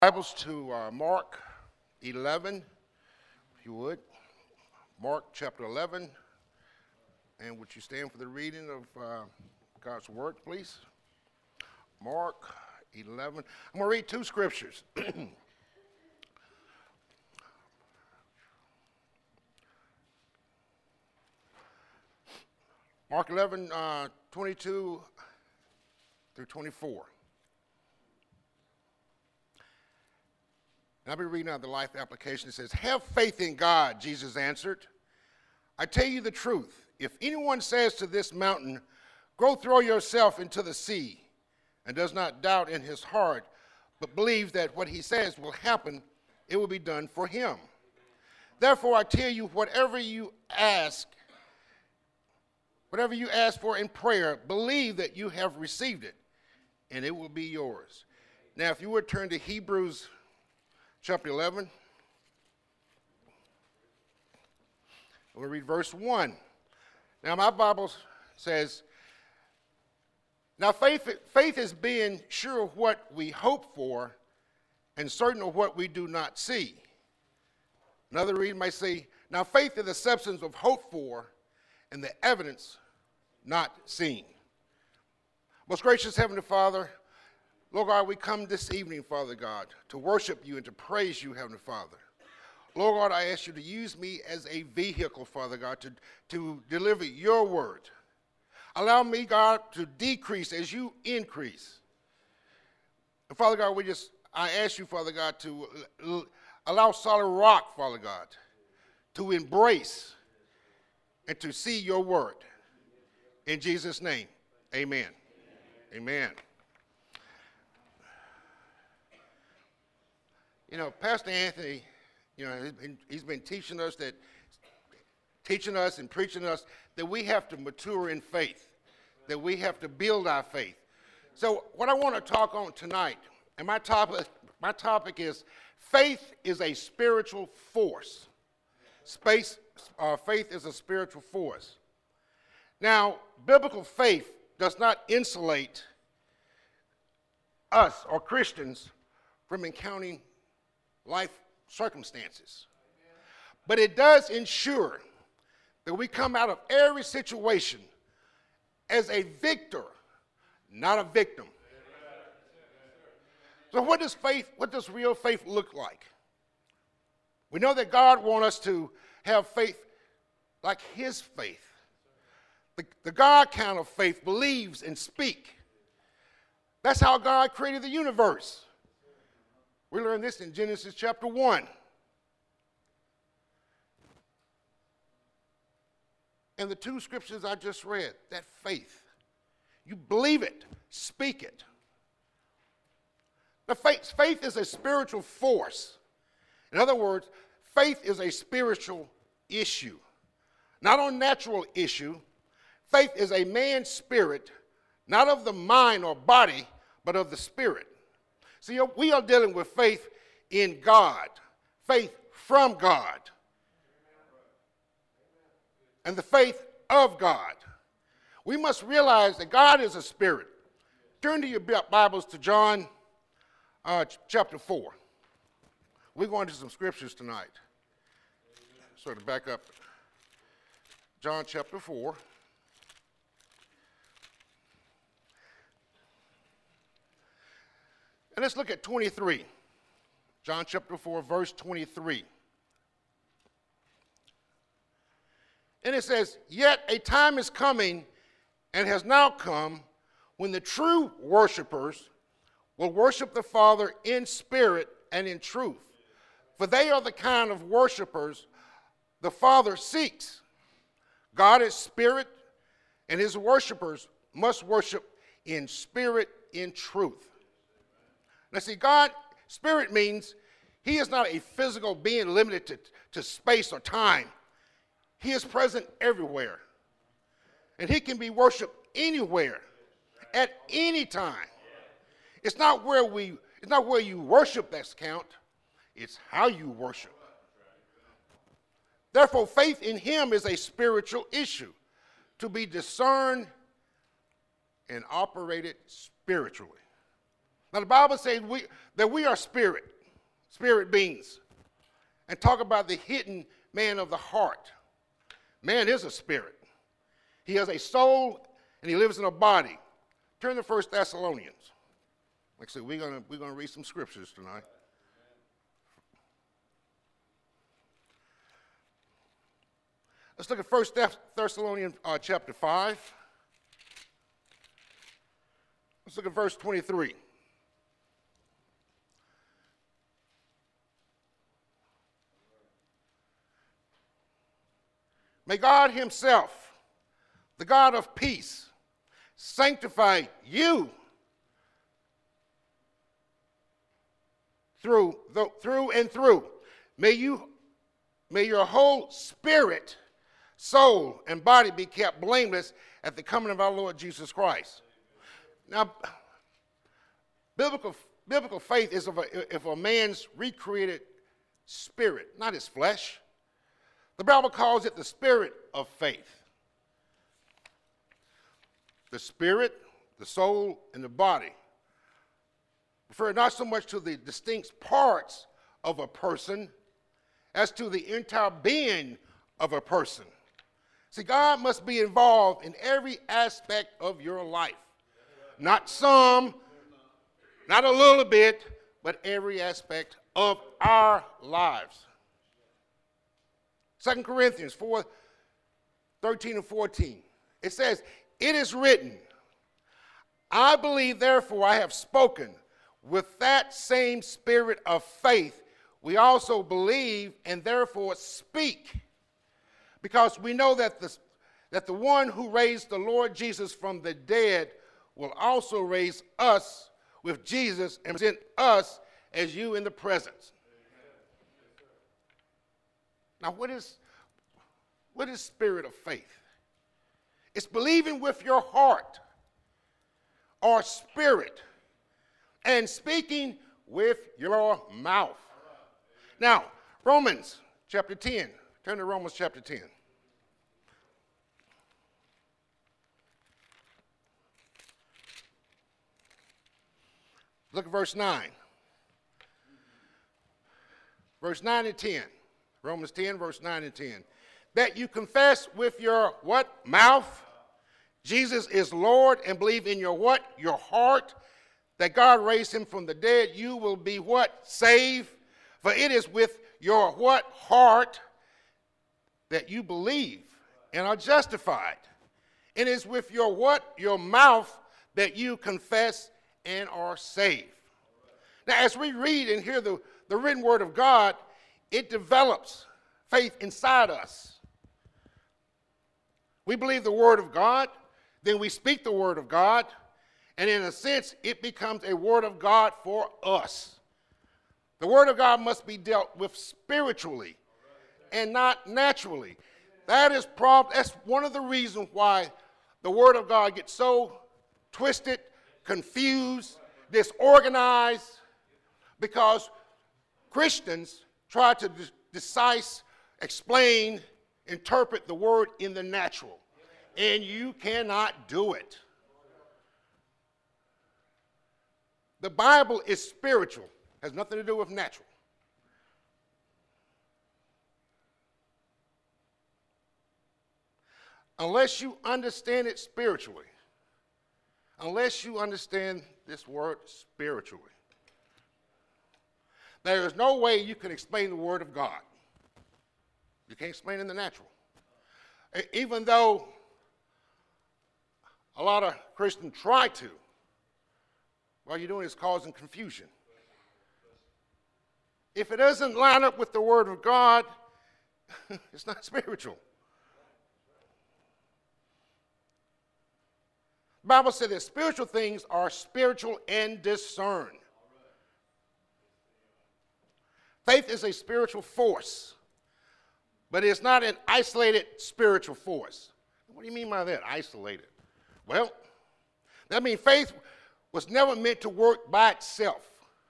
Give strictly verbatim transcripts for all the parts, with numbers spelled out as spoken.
Bibles to uh, Mark eleven, if you would. Mark chapter eleven. And would you stand for the reading of uh, God's word, please? Mark eleven. I'm going to read two scriptures. Mark eleven, uh, twenty-two through twenty-four. And I'll be reading out the life application. It says, "Have faith in God," Jesus answered. "I tell you the truth. If anyone says to this mountain, 'Go throw yourself into the sea,' and does not doubt in his heart, but believes that what he says will happen, it will be done for him. Therefore, I tell you, whatever you ask, whatever you ask for in prayer, believe that you have received it, and it will be yours." Now, if you would turn to Hebrews chapter eleven, we'll read verse one. Now, my Bible says, "Now faith, faith is being sure of what we hope for and certain of what we do not see." Another reading might say, "Now faith is the substance of hope for and the evidence not seen." Most gracious Heavenly Father, Lord God, we come this evening, Father God, to worship you and to praise you, Heavenly Father. Lord God, I ask you to use me as a vehicle, Father God, to, to deliver your word. Allow me, God, to decrease as you increase. And Father God, we just, I ask you, Father God, to allow Solid Rock, Father God, to embrace and to see your word. In Jesus' name, amen. Amen. Amen. You know, Pastor Anthony, you know, he's been, he's been teaching us that, teaching us and preaching us that we have to mature in faith, that we have to build our faith. So what I want to talk on tonight, and my topic, my topic is faith is a spiritual force. Space, uh, faith is a spiritual force. Now, biblical faith does not insulate us or Christians from encountering life circumstances. But it does ensure that we come out of every situation as a victor, not a victim. So what does faith, what does real faith look like? We know that God wants us to have faith like his faith. The, the God kind of faith believes and speaks. That's how God created the universe. We learned this in Genesis chapter one. And the two scriptures I just read, that faith. You believe it, speak it. The faith, faith is a spiritual force. In other words, faith is a spiritual issue, not a natural issue. Faith is a man's spirit, not of the mind or body, but of the spirit. See, we are dealing with faith in God, faith from God, and the faith of God. We must realize that God is a spirit. Turn to your Bibles to John uh, chapter four. We're going to some scriptures tonight. Sort of back up. John chapter four. And let's look at twenty-three. John chapter four, verse twenty-three. And it says, "Yet a time is coming and has now come when the true worshipers will worship the Father in spirit and in truth. For they are the kind of worshipers the Father seeks. God is spirit, and his worshipers must worship in spirit, in truth." Now see, God, spirit means he is not a physical being limited to, to space or time. He is present everywhere. And he can be worshiped anywhere, at any time. It's not where we, it's not where you worship that's count, it's how you worship. Therefore, faith in him is a spiritual issue to be discerned and operated spiritually. Now the Bible says we, that we are spirit, spirit beings, and talk about the hidden man of the heart. Man is a spirit. He has a soul and he lives in a body. Turn to First Thessalonians. Like I said, we're gonna we're gonna read some scriptures tonight. Let's look at First Thessalonians uh, chapter five. Let's look at verse twenty-three. May God himself, the God of peace, sanctify you through, through and through. May you, may your whole spirit, soul, and body be kept blameless at the coming of our Lord Jesus Christ. Now, biblical, biblical faith is of a, of a man's recreated spirit, not his flesh. The Bible calls it the spirit of faith. The spirit, the soul, and the body refer not so much to the distinct parts of a person as to the entire being of a person. See, God must be involved in every aspect of your life. Not some, not a little bit, but every aspect of our lives. Second Corinthians four, thirteen and fourteen. It says, it is written, I believe, therefore I have spoken. With that same spirit of faith, we also believe and therefore speak. Because we know that the, that the one who raised the Lord Jesus from the dead will also raise us with Jesus and present us as you in the presence. Now, what is, what is spirit of faith? It's believing with your heart or spirit and speaking with your mouth. Now, Romans chapter ten. Turn to Romans chapter ten. Look at verse nine. Verse nine and ten. Romans ten, verse nine and ten. That you confess with your what? Mouth. Jesus is Lord, and believe in your what? Your heart. That God raised him from the dead. You will be what? Saved. For it is with your what? Heart that you believe and are justified. It is with your what? Your mouth that you confess and are saved. Now, as we read and hear the, the written word of God, it develops faith inside us. We believe the word of God, then we speak the word of God, and in a sense, it becomes a word of God for us. The word of God must be dealt with spiritually and not naturally. That is prob- that's one of the reasons why the word of God gets so twisted, confused, disorganized, because Christians try to de- decise, explain, interpret the word in the natural. And you cannot do it. The Bible is spiritual, has nothing to do with natural. Unless you understand it spiritually, unless you understand this word spiritually, there is no way you can explain the word of God. You can't explain it in the natural. Even though a lot of Christians try to, what you're doing is causing confusion. If it doesn't line up with the word of God, it's not spiritual. The Bible said that spiritual things are spiritual and discerned. Faith is a spiritual force, but it's not an isolated spiritual force. What do you mean by that, isolated? Well, that means faith was never meant to work by itself.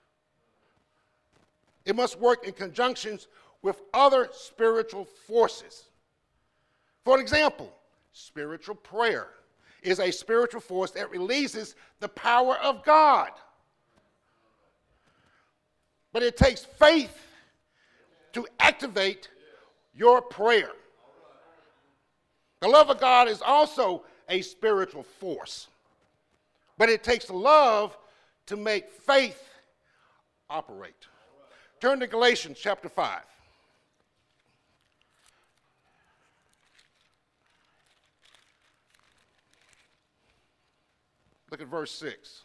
It must work in conjunctions with other spiritual forces. For example, spiritual prayer is a spiritual force that releases the power of God. But it takes faith to activate your prayer. The love of God is also a spiritual force. But it takes love to make faith operate. Turn to Galatians chapter five. Look at verse six.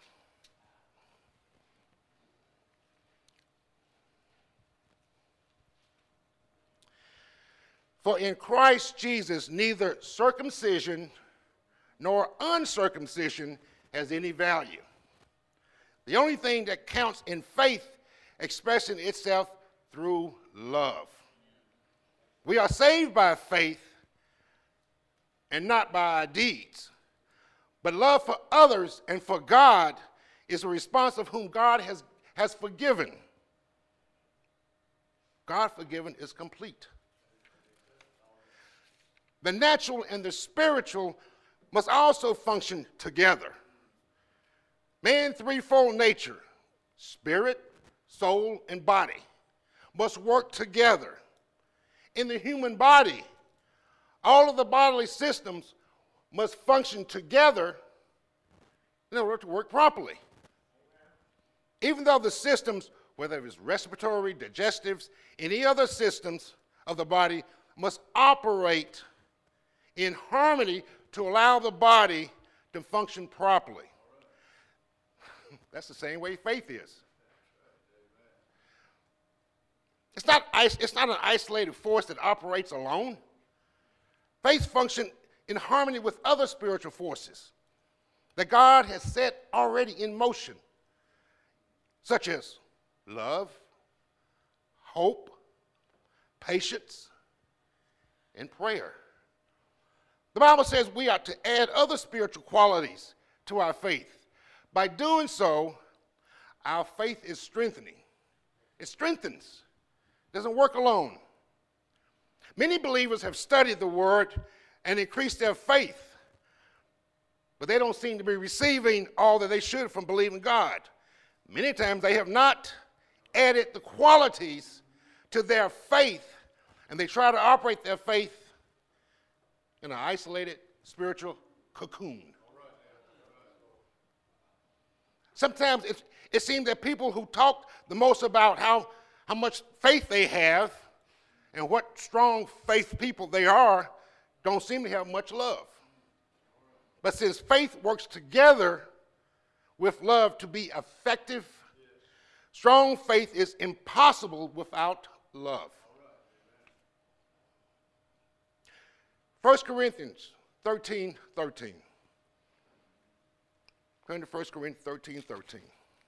For in Christ Jesus neither circumcision nor uncircumcision has any value. The only thing that counts in faith expressing itself through love. We are saved by faith and not by our deeds. But love for others and for God is a response of whom God has, has forgiven. God forgiven is complete. The natural and the spiritual must also function together. Man's threefold nature, spirit, soul, and body, must work together. In the human body, all of the bodily systems must function together in order to work properly. Even though the systems, whether it's respiratory, digestives, any other systems of the body, must operate in harmony to allow the body to function properly. That's the same way faith is. It's not, it's not an isolated force that operates alone. Faith functions in harmony with other spiritual forces that God has set already in motion, such as love, hope, patience, and prayer. The Bible says we are to add other spiritual qualities to our faith. By doing so, our faith is strengthening. It strengthens. It doesn't work alone. Many believers have studied the Word and increased their faith, but they don't seem to be receiving all that they should from believing God. Many times they have not added the qualities to their faith, and they try to operate their faith in an isolated spiritual cocoon. Sometimes it, it seems that people who talk the most about how, how much faith they have and what strong faith people they are don't seem to have much love. But since faith works together with love to be effective, strong faith is impossible without love. First Corinthians thirteen thirteen. Turn to First Corinthians thirteen thirteen.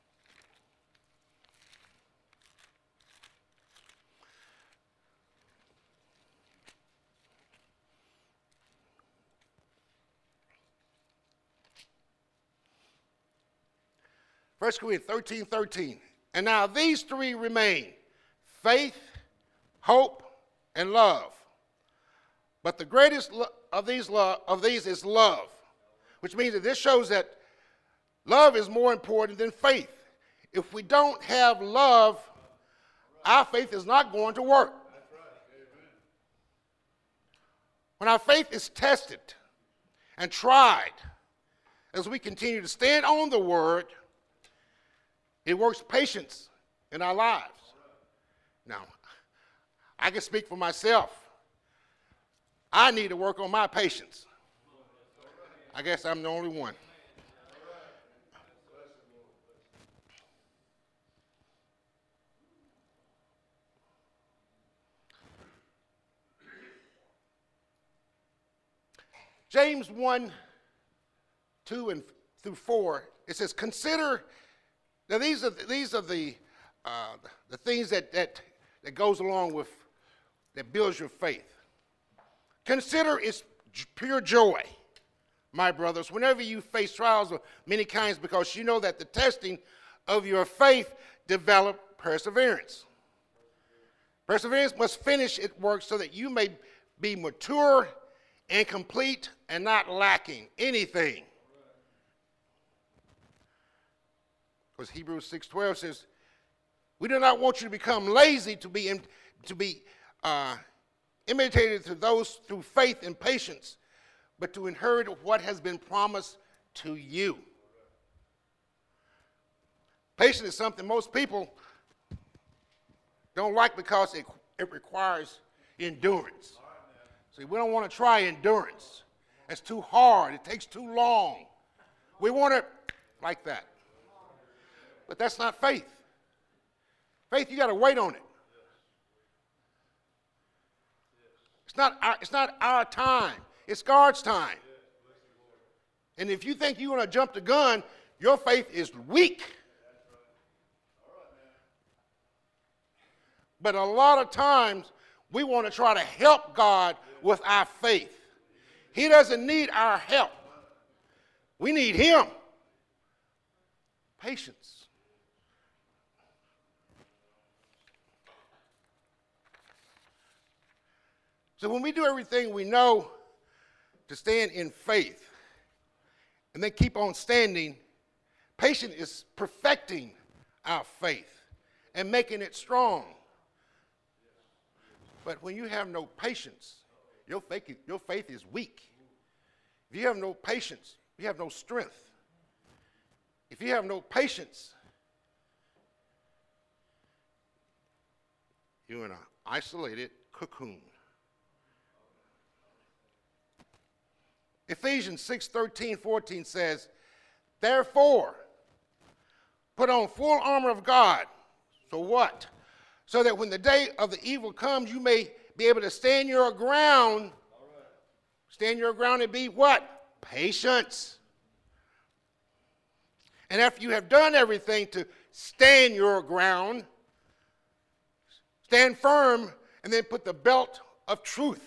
First Corinthians thirteen thirteen. And now these three remain: faith, hope, and love. But the greatest of these, love, of these is love, which means that this shows that love is more important than faith. If we don't have love, our faith is not going to work. When our faith is tested and tried, as we continue to stand on the Word, it works patience in our lives. Now, I can speak for myself. I need to work on my patience. I guess I'm the only one. James one, two, and through four, it says, consider, now these are, these are the, uh, the things that, that, that goes along with, that builds your faith. Consider its pure joy, my brothers, whenever you face trials of many kinds, because you know that the testing of your faith develop perseverance. Perseverance must finish its work so that you may be mature and complete and not lacking anything. Because Hebrews six twelve says, We do not want you to become lazy, to be, in, to be uh, imitated to those through faith and patience, but to inherit what has been promised to you. Patience is something most people don't like because it, it requires endurance. See, we don't want to try endurance. It's too hard. It takes too long. We want it like that. But that's not faith. Faith, you got to wait on it. It's not our, it's not our time. It's God's time. And if you think you're going to jump the gun, your faith is weak. But a lot of times, we want to try to help God with our faith. He doesn't need our help. We need him. Patience. So when we do everything we know to stand in faith and then keep on standing, patience is perfecting our faith and making it strong. But when you have no patience, your faith, your faith is weak. If you have no patience, you have no strength. If you have no patience, you're in an isolated cocoon. Ephesians six, thirteen, fourteen says, therefore, put on full armor of God. So what? So that when the day of the evil comes, you may be able to stand your ground. Stand your ground and be what? Patience. And after you have done everything to stand your ground, stand firm, and then put the belt of truth.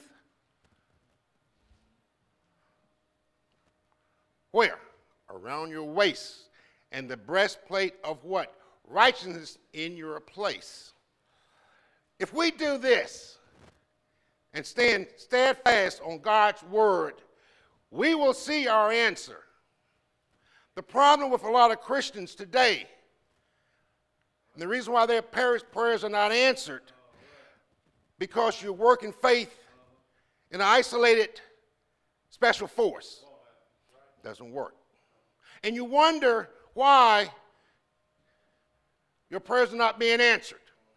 Where? Around your waist. And the breastplate of what? Righteousness in your place. If we do this and stand steadfast on God's word, we will see our answer. The problem with a lot of Christians today, and the reason why their prayers are not answered, because you work in faith in an isolated special force. It doesn't work. And you wonder why your prayers are not being answered.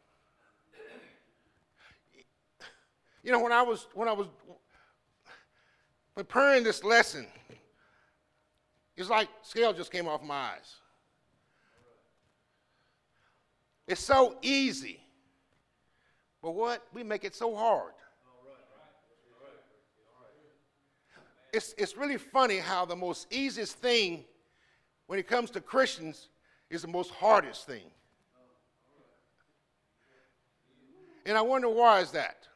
You know, when I was when I was preparing this lesson, it's like scales just came off my eyes. It's so easy. But what? We make it so hard. It's, it's really funny how the most easiest thing when it comes to Christians is the most hardest thing. And I wonder why is that?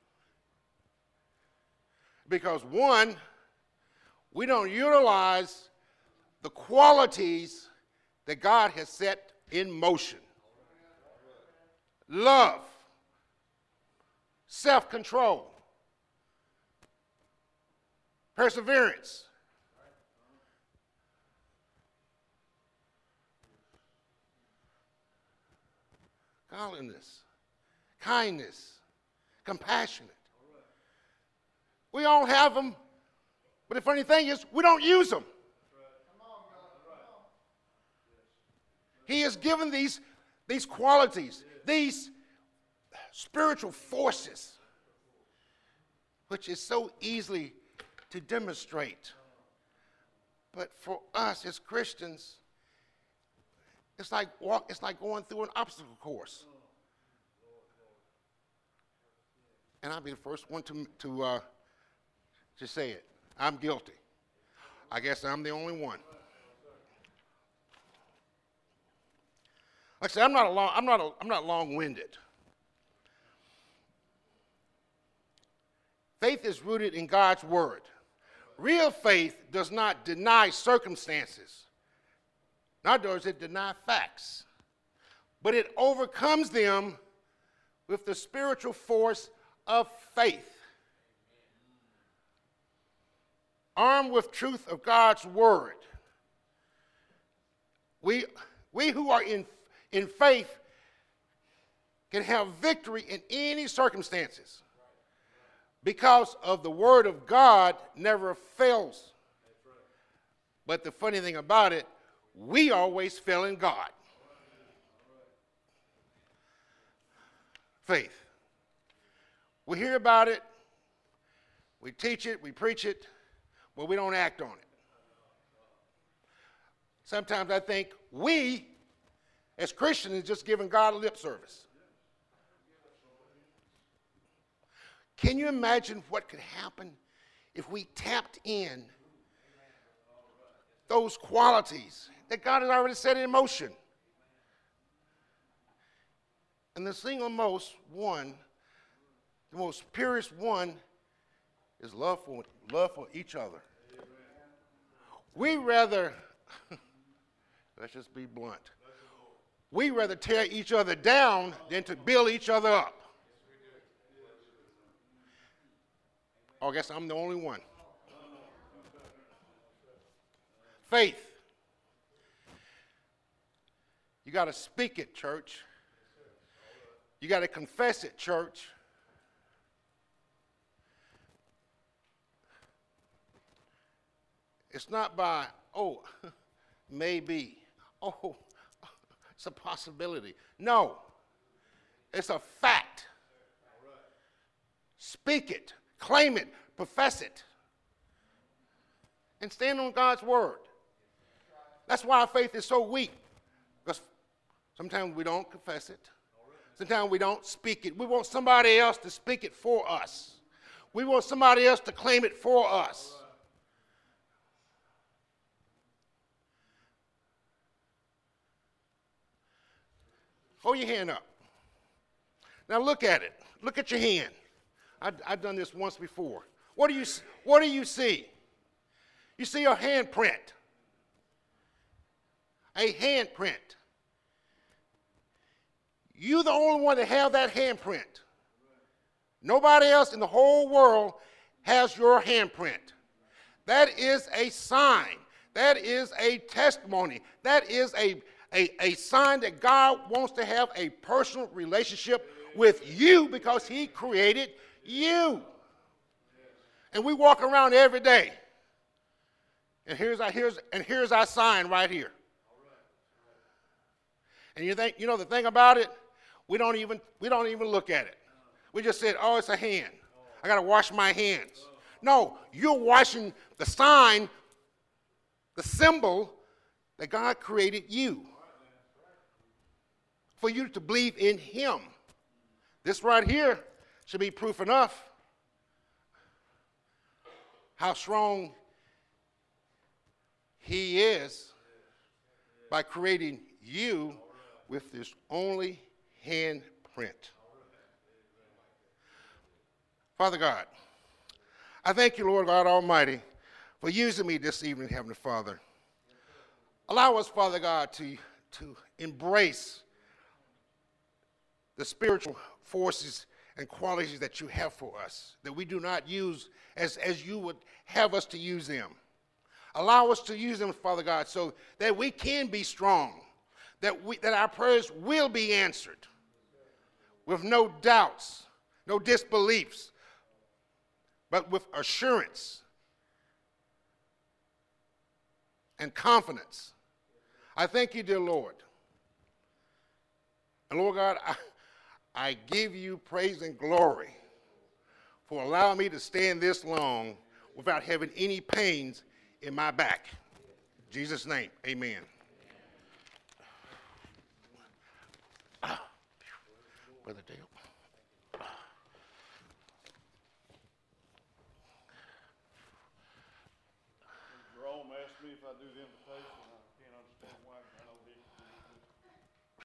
Because one, we don't utilize the qualities that God has set in motion. Love, self-control, perseverance, godliness, kindness, compassionate. We all have them, but the funny thing is we don't use them. He has given these, these qualities, these spiritual forces, which is so easily to demonstrate. But for us as Christians, it's like walk, it's like going through an obstacle course. And I'll be the first one to to uh, to say it. I'm guilty. I guess I'm the only one. Like I said, I'm not a long, I'm not a, I'm not long-winded. Faith is rooted in God's word. Real faith does not deny circumstances. Not does it deny facts, but it overcomes them with the spiritual force of faith. Armed with truth of God's word, we, we who are in, in faith can have victory in any circumstances because of the word of God never fails. But the funny thing about it, we always fail in God. Faith. We hear about it, we teach it, we preach it, but we don't act on it. Sometimes I think we, as Christians, is just giving God lip service. Can you imagine what could happen if we tapped in those qualities that God has already set in motion? And the single most one, the most purest one, is love for love for each other. We rather, let's just be blunt, we rather tear each other down than to build each other up. Oh, I guess I'm the only one. Faith. You got to speak it, church. You got to confess it, church. It's not by, oh, maybe. Oh, it's a possibility. No, it's a fact. Speak it, claim it, profess it, and stand on God's word. That's why our faith is so weak, because sometimes we don't confess it. Sometimes we don't speak it. We want somebody else to speak it for us. We want somebody else to claim it for us. Hold your hand up. Now look at it. Look at your hand. I, I've done this once before. What do you, what do you see? You see a handprint. A handprint. You're the only one that have that handprint. Nobody else in the whole world has your handprint. That is a sign. That is a testimony. That is a, a, a sign that God wants to have a personal relationship with you because he created you. And we walk around every day. And here's our, here's, and here's our sign right here. And you think, you know the thing about it? We don't even we don't even look at it. We just said, oh, it's a hand. I got to wash my hands. No, you're washing the sign, the symbol that God created you. For you to believe in him. This right here should be proof enough how strong he is by creating you with this only handprint. Father God, I thank you, Lord God Almighty, for using me this evening, Heavenly Father. Allow us, Father God, to, to embrace the spiritual forces and qualities that you have for us, that we do not use as, as you would have us to use them. Allow us to use them, Father God, so that we can be strong, that, we, that our prayers will be answered with no doubts, no disbeliefs, but with assurance and confidence. I thank you, dear Lord. And Lord God, I, I give you praise and glory for allowing me to stand this long without having any pains in my back. In Jesus' name, amen. Brother Dale. Jerome asked me if I do the invitation.